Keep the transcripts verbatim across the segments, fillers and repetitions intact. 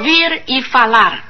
Ouvir e falar.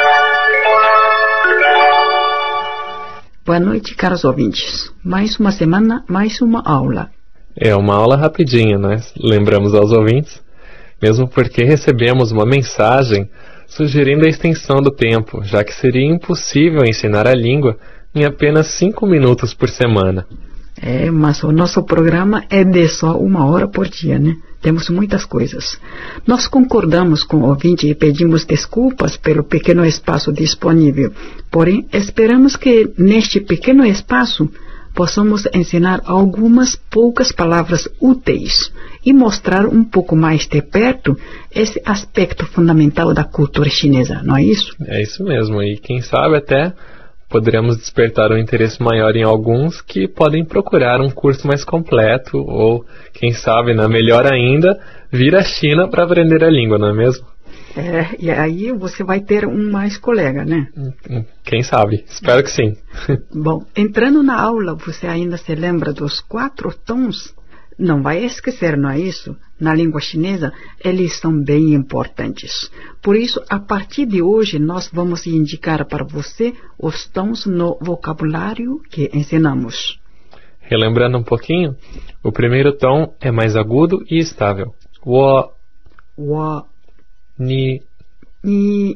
Boa noite, caros ouvintes. Mais uma semana, mais uma aula. É uma aula rapidinha, né? Lembramos aos ouvintes, mesmo porque recebemos uma mensagem sugerindo a extensão do tempo, já que seria impossível ensinar a língua em apenas cinco minutos por semana. É, mas o nosso programa é de só uma hora por dia, né? Temos muitas coisas. Nós concordamos com o ouvinte e pedimos desculpas pelo pequeno espaço disponível. Porém, esperamos que neste pequeno espaço possamos ensinar algumas poucas palavras úteis e mostrar um pouco mais de perto esse aspecto fundamental da cultura chinesa, não é isso? É isso mesmo, e quem sabe até poderemos despertar um interesse maior em alguns que podem procurar um curso mais completo ou, quem sabe, né, melhor ainda, vir à China para aprender a língua, não é mesmo? É, e aí você vai ter um mais colega, né? Quem sabe? Espero que sim. Bom, entrando na aula, você ainda se lembra dos quatro tons? Não vai esquecer, não é isso? Na língua chinesa, eles são bem importantes. Por isso, a partir de hoje, nós vamos indicar para você os tons no vocabulário que ensinamos. Relembrando um pouquinho, o primeiro tom é mais agudo e estável. Wo, Wo, Ni. Ni.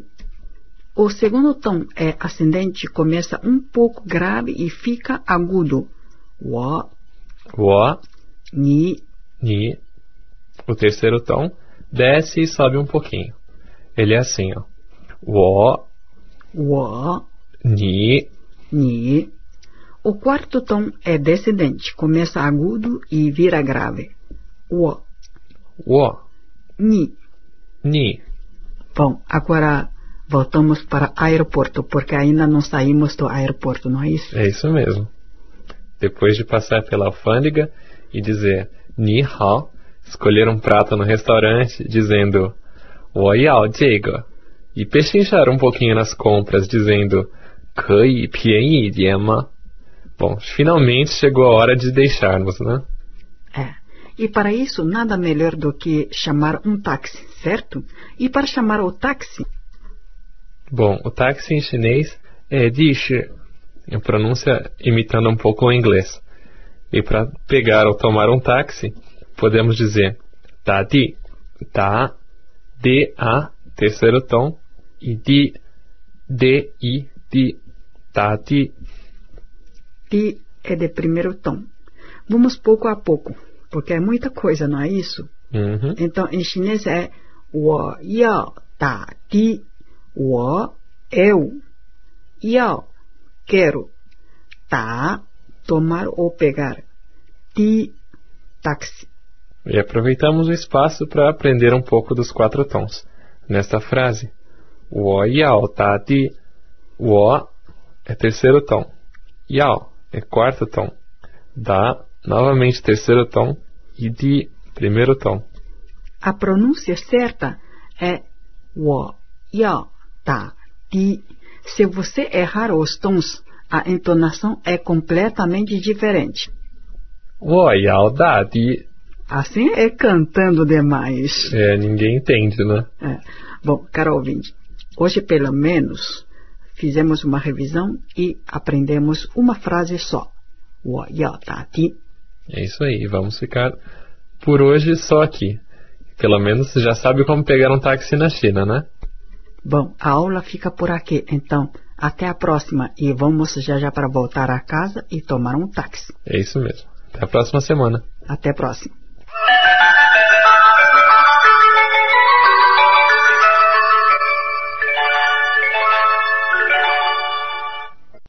O segundo tom é ascendente, começa um pouco grave e fica agudo. Wo, Wo, Ni. Ni. O terceiro tom desce e sobe um pouquinho. Ele é assim, ó. Wo, Wo, Ni. Ni. O quarto tom é descendente, começa agudo e vira grave. Wo, Wo, Ni. Ni. Bom, agora voltamos para o aeroporto, porque ainda não saímos do aeroporto, não é isso? É isso mesmo. Depois de passar pela alfândega e dizer Ni hao, escolher um prato no restaurante dizendo Wo yao jige, e pechinchar um pouquinho nas compras dizendo Kei pian yi ma. Bom, finalmente chegou a hora de deixarmos, né? É. E para isso, nada melhor do que chamar um táxi, certo? E para chamar o táxi... Bom, o táxi em chinês é dishi, em pronúncia imitando um pouco o inglês. E para pegar ou tomar um táxi, podemos dizer da di, da, de, a, terceiro tom, e di, de, i, di, da, di. Di é de primeiro tom. Vamos pouco a pouco, porque é muita coisa, não é isso? Uhum. Então, em chinês é wo yao da di, wo, eu, yao, quero, da, tomar ou pegar, di, táxi. E aproveitamos o espaço para aprender um pouco dos quatro tons. Nesta frase, wo yao da di, wo é terceiro tom, yao é quarto tom, da, novamente terceiro tom, e di, primeiro tom. A pronúncia certa é wo yao da di. Se você errar os tons, a entonação é completamente diferente. Wo yao da di. Assim é cantando demais. É, ninguém entende, né? É. Bom, caro ouvinte, hoje pelo menos fizemos uma revisão e aprendemos uma frase só. Wo yao da di. É isso aí, vamos ficar por hoje só aqui. Pelo menos você já sabe como pegar um táxi na China, né? Bom, a aula fica por aqui, então até a próxima e vamos já já para voltar a casa e tomar um táxi. É isso mesmo. Até a próxima semana. Até a próxima.